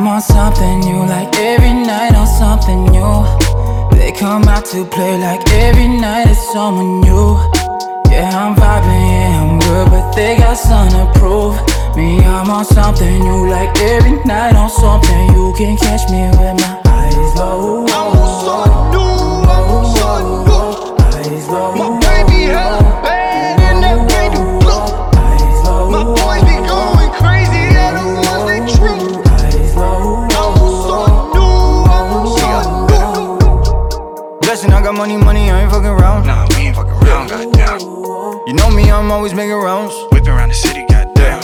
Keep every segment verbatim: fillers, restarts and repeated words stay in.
I'm on something new, like every night on something new. They come out to play like every night it's someone new. Yeah, I'm vibing, yeah, I'm good, but they got something to prove. Me, I'm on something new, like every night on something. You can catch me with my eyes low. I'm on something new, I'm on something new. Eyes low. My baby hella bad and that baby blue. Eyes low. My boys be going crazy, yeah, the ones they true. Eyes low. I'm on something new, I'm on something new. Blessing, I got money, money, I ain't fucking around. Nah, we ain't fucking around, goddamn. You know me, I'm always making rounds. Whipping around the city, goddamn.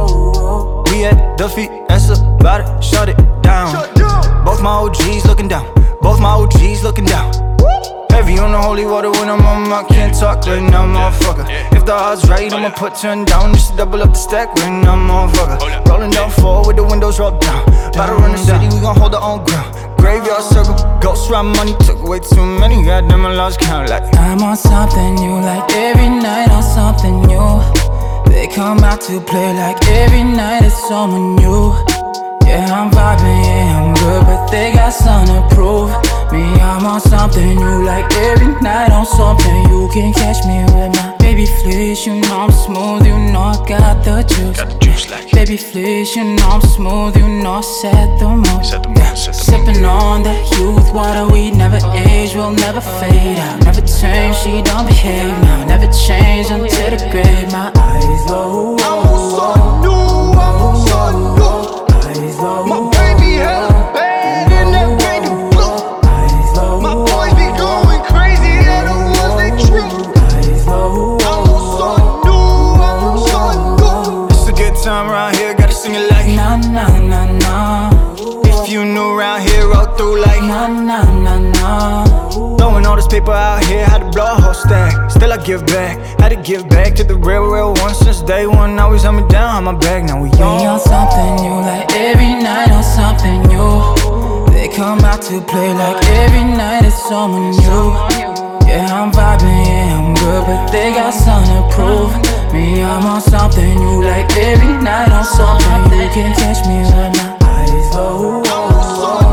We at Duffy, that's about it, shut it down. Both my O Gs looking down, both my O Gs looking down. Heavy on the holy water when I'm on, I can't talk right now, motherfucker. If the odds right, I'ma put ten down just to double up the stack right now, motherfucker. Rolling down four with the windows rolled down. About to run the city, we gon' hold our own ground. Graveyard circle, ghost ride money, took way too many, goddamn I lost count like. I'm on something new, like every night on something new. They come out to play like every night it's someone new. Yeah, I'm vibing, yeah, I'm good, but they got something to prove. Me, I'm on something new, like every night on something. You can catch me with my baby flesh, you know I'm smooth, you know I got the juice. Got the juice like Baby flesh, you know I'm smooth, you know I set the mood. Set the mood, Yeah, set the mood. sipping on that youth water, we never age, we'll never fade out. Never change, she don't behave now. Never change until the grave. My eyes low. I'm on something new, I'm on something new. Eyes low. My baby hella bad and that baby blue. Eyes low. My boys be going crazy, yeah, the ones they true. Eyes low. I'm on something new, I'm on something new. It's a good time around here, gotta sing it like. Nah, nah, nah, nah. If you new around here, roll through like. Nah, nah, nah, nah. Throwing all this paper out here, had to blow a whole stack. Still I give back, had to give back to the real, real one since day one. Always held me down, on my back, now we We on. on something new, like every night on something new. They come out to play like every night it's someone new. Yeah, I'm vibing, yeah, I'm good, but they got something to prove. Me, I'm on something new, like every night on something. You can catch me with my eyes low. I'm on something